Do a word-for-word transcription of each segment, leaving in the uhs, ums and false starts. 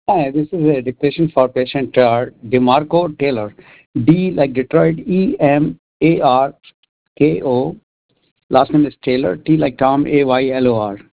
Hi, this is a dictation for patient uh, DeMarco Taylor. D like Detroit, E M A R K O. Last name is Taylor, T like Tom, A Y L O R.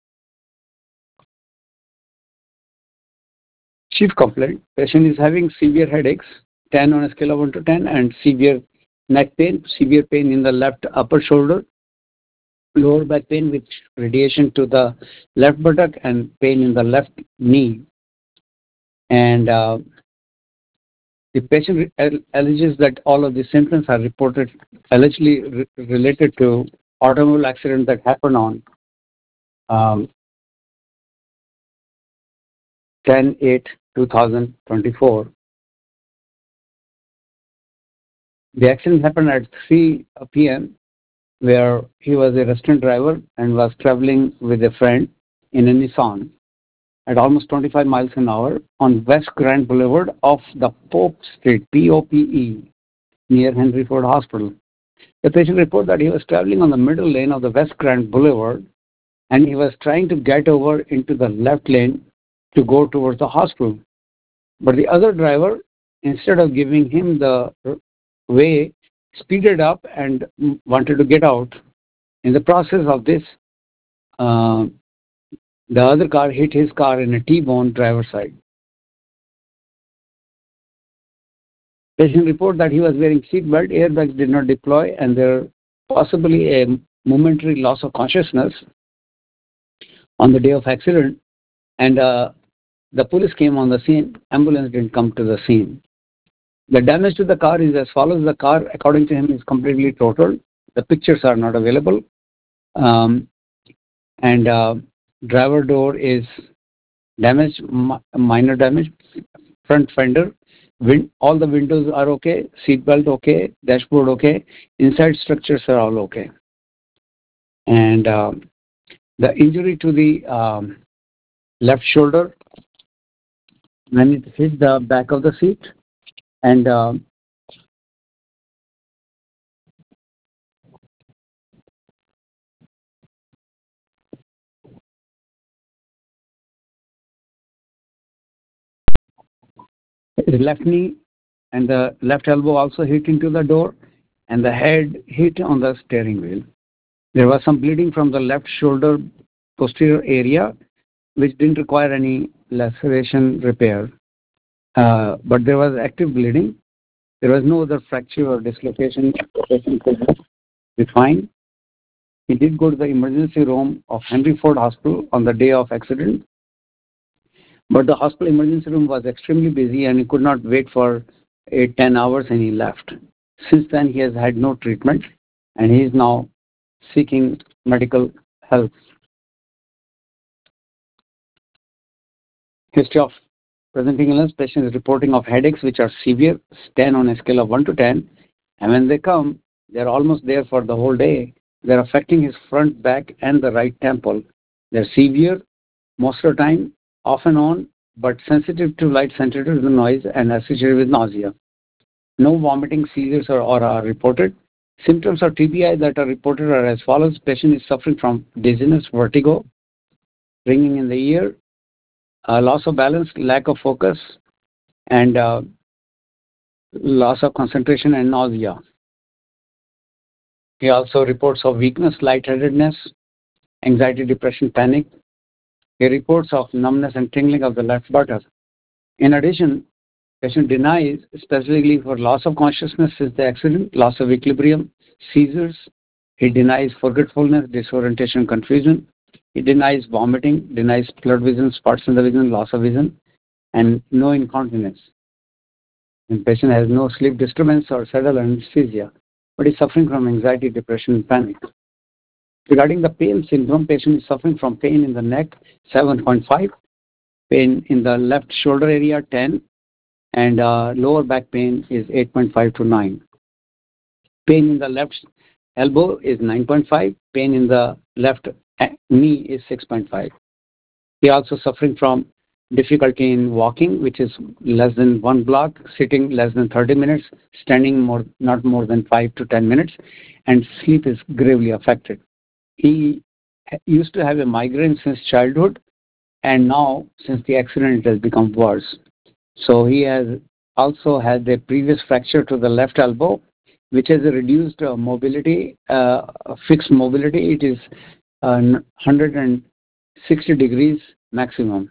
Chief complaint: patient is having severe headaches, ten on a scale of one to ten, and severe neck pain, severe pain in the left upper shoulder, lower back pain with radiation to the left buttock, and pain in the left knee. And uh, the patient alleges that all of the symptoms are reported allegedly re- related to automobile accident that happened on um, ten eight twenty twenty-four. The accident happened at three p m where he was a restaurant driver and was traveling with a friend in a Nissan at almost twenty-five miles an hour on West Grand Boulevard off the Pope Street, P O P E, near Henry Ford Hospital. The patient reported that he was traveling on the middle lane of the West Grand Boulevard and he was trying to get over into the left lane to go towards the hospital. But the other driver, instead of giving him the way, speeded up and wanted to get out. In the process of this, uh, the other car hit his car in a T-bone driver's side. Patient report that he was wearing seatbelt, airbags did not deploy, and there possibly a momentary loss of consciousness on the day of accident. And uh, the police came on the scene. Ambulance didn't come to the scene. The damage to the car is as follows. The car, according to him, is completely totaled. The pictures are not available. Um, and uh, driver door is damaged, minor damage. Front fender, wind, all the windows are okay. Seatbelt okay. Dashboard okay. Inside structures are all okay. And uh, the injury to the um, left shoulder, when it hit the back of the seat, and uh, his left knee and the left elbow also hit into the door, and the head hit on the steering wheel. There was some bleeding from the left shoulder posterior area, which didn't require any laceration repair. Uh, but there was active bleeding. There was no other fracture or dislocation. The patient could be fine. He did go to the emergency room of Henry Ford Hospital on the day of accident, but the hospital emergency room was extremely busy and he could not wait for eight, ten hours and he left. Since then, he has had no treatment and he is now seeking medical help. History of presenting illness: patient is reporting of headaches which are severe, ten on a scale of one to ten, and when they come, they're almost there for the whole day. They're affecting his front, back, and the right temple. They're severe most of the time, off and on, but sensitive to light, sensitive to noise, and associated with nausea. No vomiting, seizures, or, or are reported. Symptoms of T B I that are reported are as follows. Patient is suffering from dizziness, vertigo, ringing in the ear, uh, loss of balance, lack of focus, and uh, loss of concentration and nausea. He also reports of weakness, lightheadedness, anxiety, depression, panic. He reports of numbness and tingling of the left buttock. In addition, patient denies, specifically for loss of consciousness since the accident, loss of equilibrium, seizures. He denies forgetfulness, disorientation, confusion. He denies vomiting, denies blurred vision, spots in the vision, loss of vision, and no incontinence. And patient has no sleep disturbance or cerebral anesthesia, but is suffering from anxiety, depression, and panic. Regarding the pain syndrome, patient is suffering from pain in the neck, seven point five, pain in the left shoulder area, ten, and uh, lower back pain is eight point five to nine. Pain in the left elbow is nine point five, pain in the left knee is six point five. He also suffering from difficulty in walking, which is less than one block, sitting less than thirty minutes, standing more not more than five to ten minutes, and sleep is gravely affected. He used to have a migraine since childhood, and now since the accident it has become worse. So he has also had a previous fracture to the left elbow, which has a reduced uh, mobility, uh, fixed mobility. It is uh, one hundred sixty degrees maximum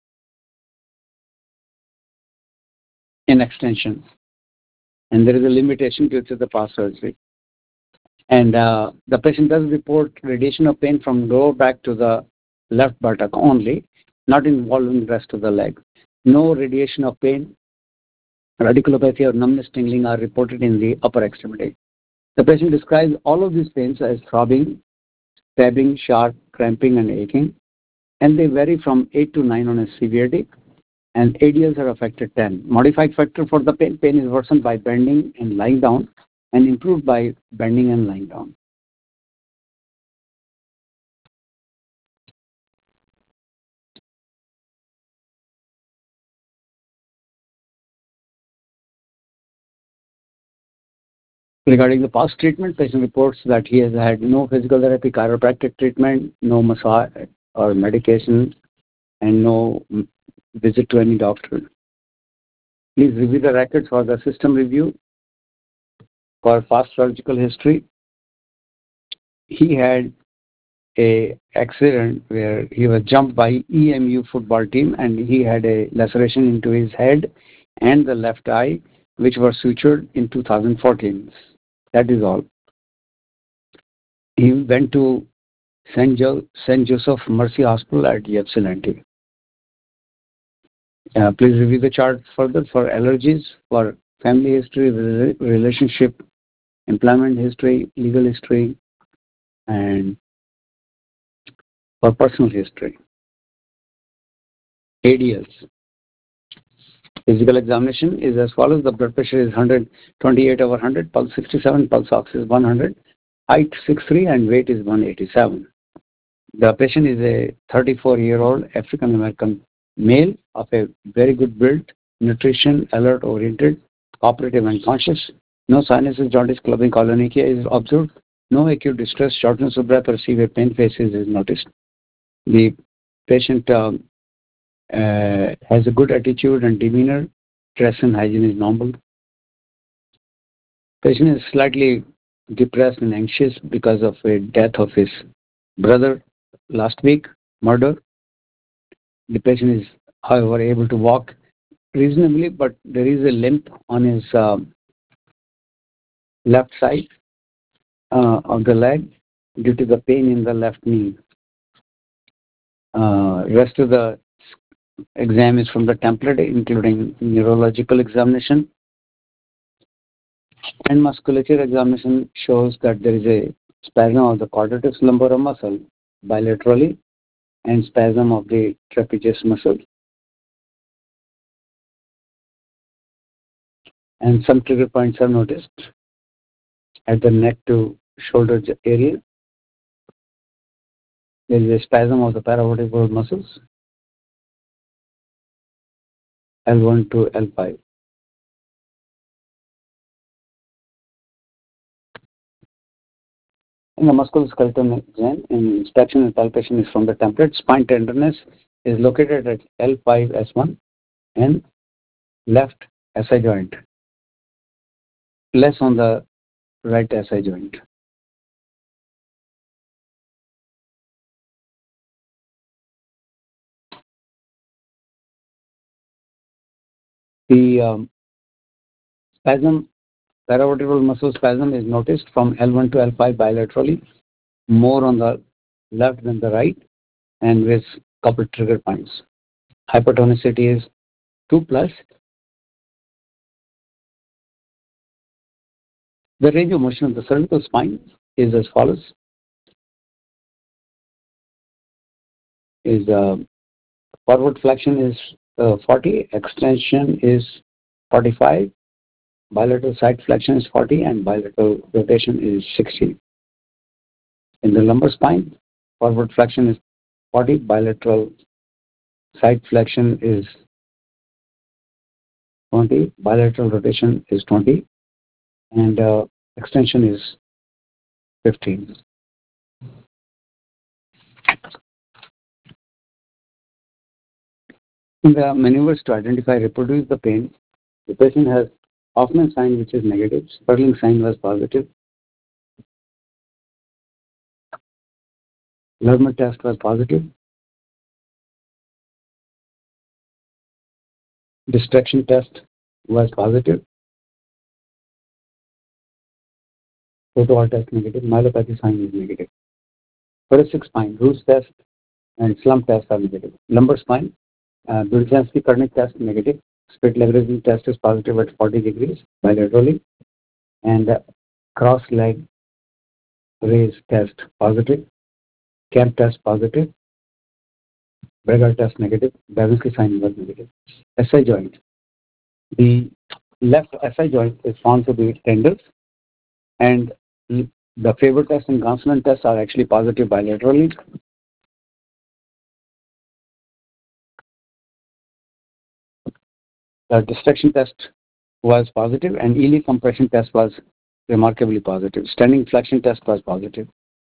in extension, and there is a limitation due to the past surgery. And uh, the patient does report radiation of pain from lower back to the left buttock only, not involving the rest of the leg. No radiation of pain, radiculopathy, or numbness tingling are reported in the upper extremity. The patient describes all of these pains as throbbing, stabbing, sharp, cramping, and aching, and they vary from eight to nine on a severity, and A D Ls are affected ten. Modified factor for the pain, pain is worsened by bending and lying down, and improved by bending and lying down. Regarding the past treatment, patient reports that he has had no physical therapy, chiropractic treatment, no massage or medication, and no visit to any doctor. Please review the records for the system review. For past surgical history, he had a accident where he was jumped by E M U football team, and he had a laceration into his head and the left eye, which were sutured in two thousand fourteen. That is all. He went to Saint Jo- Saint Joseph Mercy Hospital at Ypsilanti. Uh, please review the chart further for allergies, for family history, rela- relationship, employment history, legal history, and for personal history. A D Ls. Physical examination is as follows. The blood pressure is one hundred twenty-eight over one hundred, pulse sixty-seven, pulse ox is one hundred, height six foot three, and weight is one hundred eighty-seven. The patient is a thirty-four-year-old African American male of a very good build, nutrition, alert oriented, cooperative and conscious. No sinuses, jaundice, clubbing, colonychia is observed. No acute distress, shortness of breath, or severe pain faces is noticed. The patient um, uh, has a good attitude and demeanor. Dress and hygiene is normal. Patient is slightly depressed and anxious because of a death of his brother last week, murder. The patient is, however, able to walk reasonably, but there is a limp on his uh, left side uh, of the leg due to the pain in the left knee. Uh, rest of the exam is from the template, including neurological examination, and musculature examination shows that there is a spasm of the quadratus lumborum muscle bilaterally and spasm of the trapezius muscle, and some trigger points are noticed at the neck to shoulder area. There is a spasm of the paravertebral muscles L one to L five. In the musculoskeletal exam, in inspection and palpation is from the template. Spine tenderness is located at L five S one and left S I joint, less on the right S I joint. The um, spasm, paravertebral muscle spasm is noticed from L one to L five bilaterally, more on the left than the right, and with couple trigger points. Hypertonicity is two plus. The range of motion of the cervical spine is as follows. Is uh, forward flexion is uh, forty, extension is forty-five, bilateral side flexion is forty, and bilateral rotation is sixty. In the lumbar spine, forward flexion is forty, bilateral side flexion is twenty, bilateral rotation is twenty, and uh, extension is fifteen. In the maneuvers to identify reproduce the pain, the patient has Hoffman sign which is negative, Sperling sign was positive, Lerner test was positive, distraction test was positive, photo test negative, myelopathy sign is negative. Thoracic spine, Roos test and slump test are negative. Lumbar spine, uh, Dulzansky Kernick test negative. Split leg raising test is positive at forty degrees bilaterally. And uh, cross leg raise test positive. Camp test positive. Breger test negative. Babinski sign was negative. S I joint. The left S I joint is found to be tender, and the Faber test and consonant test are actually positive bilaterally. The distraction test was positive, and Ely compression test was remarkably positive. Standing flexion test was positive.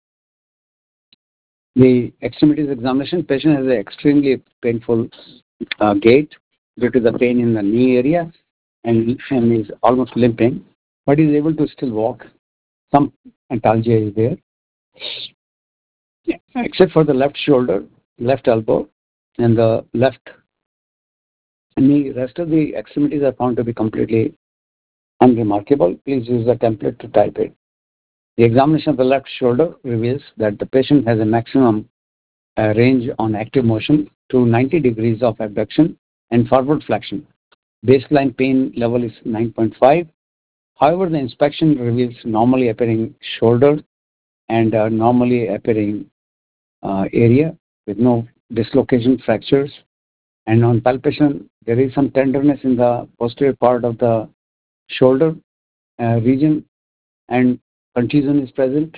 The extremities examination, patient has an extremely painful uh, gait due to the pain in the knee area, and, and is almost limping, but is able to still walk. Some antalgia is there, yeah, except for the left shoulder, left elbow, and the left knee. Rest of the extremities are found to be completely unremarkable. Please use the template to type it. The examination of the left shoulder reveals that the patient has a maximum uh, range on active motion to ninety degrees of abduction and forward flexion. Baseline pain level is nine point five. However, the inspection reveals normally appearing shoulder and uh, normally appearing uh, area with no dislocation fractures. And on palpation, there is some tenderness in the posterior part of the shoulder uh, region, and contusion is present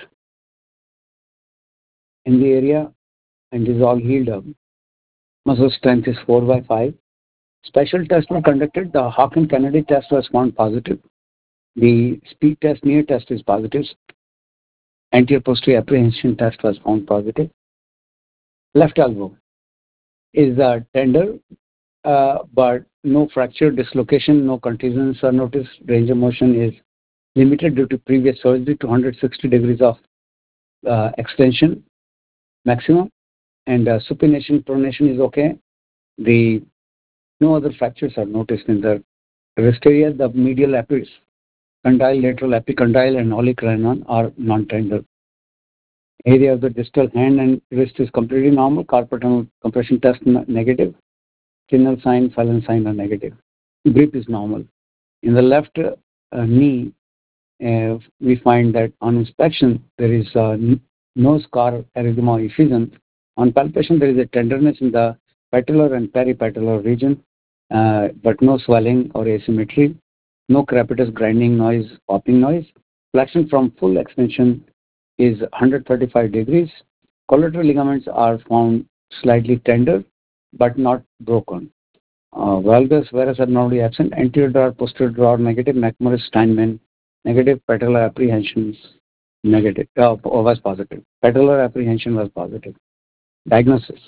in the area and is all healed up. Muscle strength is four by five. Special tests were conducted. The Hawkins-Kennedy test was found positive. The speed test, near test is positive. Anterior posterior apprehension test was found positive. Left elbow is uh, tender, uh, but no fracture, dislocation, no contusions are noticed. Range of motion is limited due to previous surgery to one hundred sixty degrees of uh, extension maximum, and uh, supination, pronation is okay. The no other fractures are noticed in the wrist area. The medial epicondyle, lateral epicondyle, and olecranon are non-tender. Area of the distal hand and wrist is completely normal. Carpal tunnel compression test negative. Chinal sign, Phelan sign are negative. Grip is normal. In the left uh, knee, uh, we find that on inspection there is uh, no scar, erythema, effusion. On palpation, there is a tenderness in the patellar and peripatellar region, uh, but no swelling or asymmetry. No crepitus grinding noise, popping noise. Flexion from full extension is one hundred thirty-five degrees. Collateral ligaments are found slightly tender, but not broken. Uh, valgus, varus abnormality absent. Anterior drawer, posterior drawer negative. McMorris Steinman negative. Patellar apprehension negative. Uh, was positive. Patellar apprehension was positive. Diagnosis.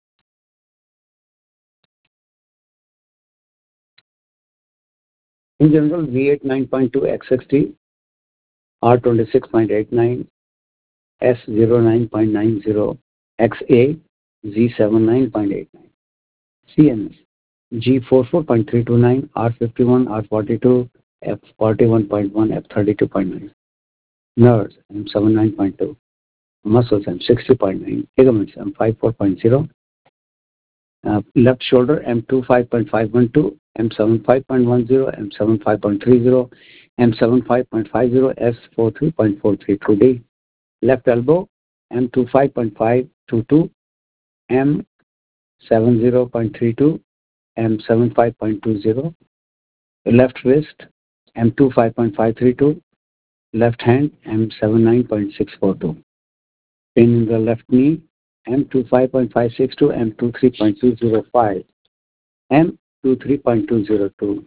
In general, V eight nine point two, X sixty, R twenty-six point eight nine, S zero nine point nine zero, X A, Z seventy-nine point eight nine. C N S, G forty-four point three two nine, R fifty-one, R forty-two, F forty-one point one, F thirty-two point nine. Nerves, M seventy-nine point two. Muscles, M sixty point nine. Ligaments, M fifty-four point zero. Uh, left shoulder, M twenty-five point five one two, M seventy-five point one zero, M seventy-five point three zero, M seventy-five point five zero, S forty-three point four three two D. Left elbow, M twenty-five point five two two, M seventy point three two, M seventy-five point two zero. Left wrist, M twenty-five point five three two. Left hand, M seventy-nine point six four two. Pain in the left knee, M twenty-five point five six two, M twenty-three point two zero five, M twenty-three point two zero two.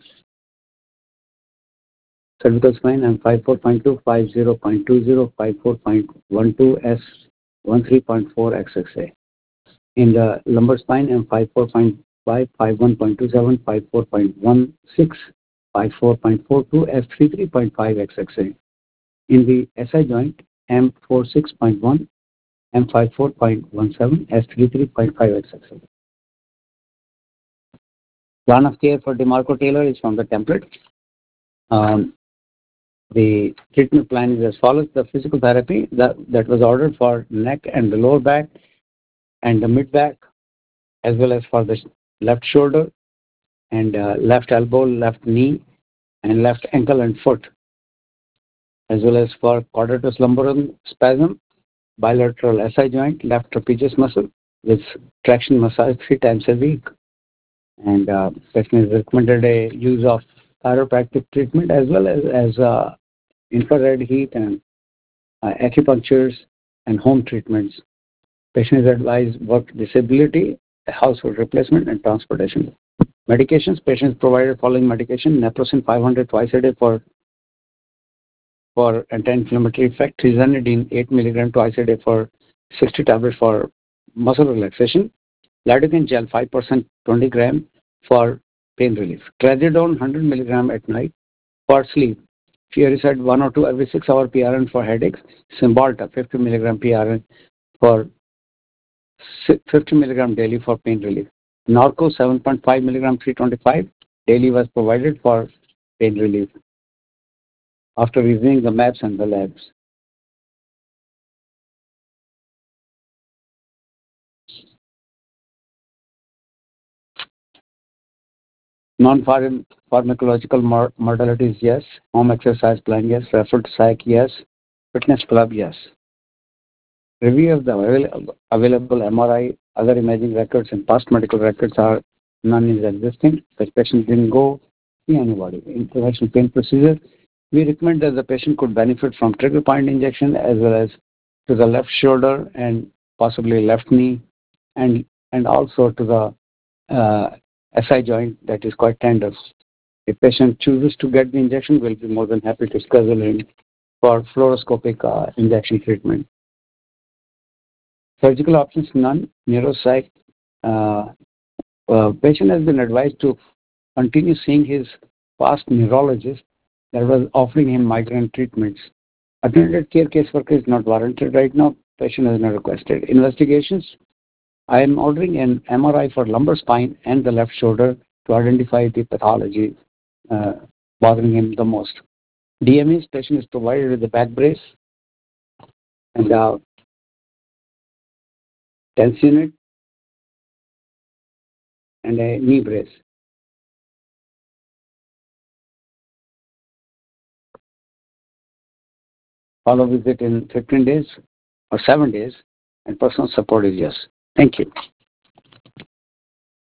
Cervical spine, M fifty-four point two, fifty point two zero, fifty-four point one two, S thirteen point four X X A. In the lumbar spine, M fifty-four point five, fifty-one point two seven, fifty-four point one six, fifty-four point four two, F thirty-three point five X X A. In the S I joint, M forty-six point one, M fifty-four point one seven, S thirty-three point five X X A. Plan of care for DeMarco Taylor is from the template. Um, the treatment plan is as follows. The physical therapy that, that was ordered for neck and the lower back and the mid back, as well as for the left shoulder and uh, left elbow, left knee, and left ankle and foot, as well as for quadratus lumborum spasm, bilateral S I joint, left trapezius muscle, with traction massage three times a week. And uh, patient is recommended a use of chiropractic treatment as well as, as uh, infrared heat and uh, acupunctures and home treatments. Patient is advised work disability, household replacement, and transportation. Medications, patients provided following medication: naproxen five hundred twice a day for for anti-inflammatory effect, trizanidine eight milligram twice a day for sixty tablets for muscle relaxation, lidocaine gel five percent twenty gram for pain relief, trazodone one hundred milligram at night for sleep, Furosemide one or two every six hour P R N for headaches, Cymbalta fifty milligram P R N for fifty milligram daily for pain relief. Norco seven point five milligram three twenty-five daily was provided for pain relief after reviewing the maps and the labs. Non-pharmacological modalities, yes. Home exercise plan, yes. Referred psych, yes. Fitness club, yes. Review of the avail- available M R I, other imaging records, and past medical records are none is existing. The patient didn't go see anybody. Intervention pain procedure. We recommend that the patient could benefit from trigger point injection as well as to the left shoulder and possibly left knee, and and also to the uh, S I joint that is quite tender. If patient chooses to get the injection, we'll be more than happy to schedule him for fluoroscopic uh, injection treatment. Surgical options, none. Neuropsych. Uh, uh, patient has been advised to continue seeing his past neurologist that was offering him migraine treatments. Attended care caseworker is not warranted right now. Patient has not requested. Investigations. I am ordering an M R I for lumbar spine and the left shoulder to identify the pathology uh, bothering him the most. D M E patient is provided with a back brace and a tense unit and a knee brace. Follow visit in fifteen days or seven days, and personal support is yes. Thank you.